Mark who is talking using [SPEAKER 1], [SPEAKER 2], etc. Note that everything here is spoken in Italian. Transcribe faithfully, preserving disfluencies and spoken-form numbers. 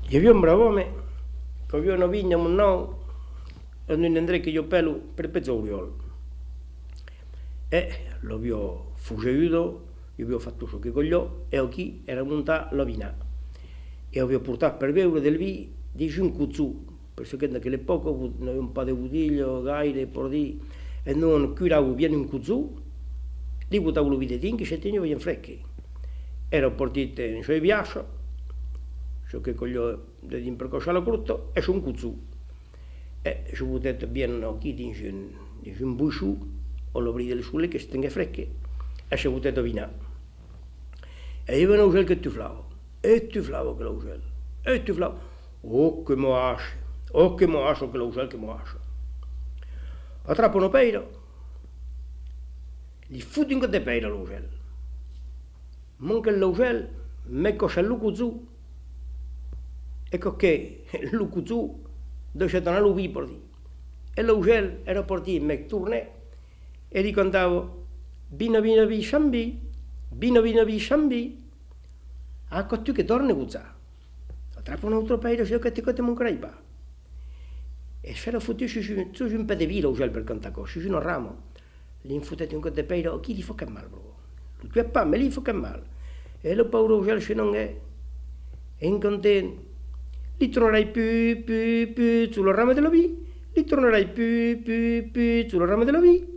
[SPEAKER 1] Io vi un bravo me, che vi una vigna un no, e non andrei che io pelo per pezzoliolo. E lo vi ho fuggito, io vi ho fatto ciò che voglio, e qui era montata la vina. E vi ho portato per beure del vino di cinque zu, perché che nelle poco, noi un po' di bottiglie, gaire, per di, e non curavo bene un cuzù, li buttavo lo vino di che se tenevo in frecchi. Ero partito in suoi viaggi, ciò che voglio di impercorrere la corto, e sono un cuzù. E ci ho potuto bene qui di un busciù, o lo bride le sulle che si tenga frecche, e ci ho potuto vinare. E io venevo gel che tu flavo, e tu flavo che lo gel, e tu flavo, oh che mo asce, oh che mo asce che lo gel che mo asce. Attrappano peira, gli fotto in queste peira lo gel. Manca lo gel, mecco c'è il cuzù, ecco che il cuzù dove c'è una pipordi. E lo gel era partito, me tornè, e ricantavo, bina bina bi shambi, bina bina bi shambi. Ah, tu che torni cuzà. Attrappa un altro paio, se che ti cotte non craipa. E c'era fottuto su un po' di vino lo gel per cantare, su un ramo. L'infutete in queste paio, chi gli fa che male, bro. Lui è pa, me gli fa che male. E lo pauro gel se non è, è incontento. Li tornerai più, più, più, sul ramo della via, li tornerai più, più, più, sul ramo della via.